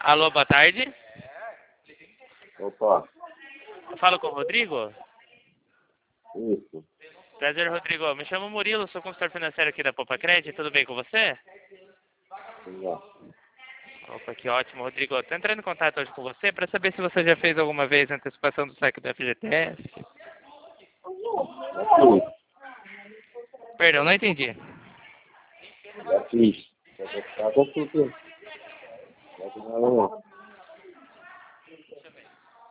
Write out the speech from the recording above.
Alô, boa tarde. Opa, Eu falo com o Rodrigo? isso. Prazer, Rodrigo. Me chamo Murilo, sou consultor financeiro aqui da Popa Credit. Tudo bem com você? Já. Opa, que ótimo, Rodrigo. Estou entrando em contato hoje com você para saber se você já fez alguma vez a antecipação do saque do FGTS. Já fiz. Perdão, não entendi. Já fiz. Já vou ficar com tudo. Já que não,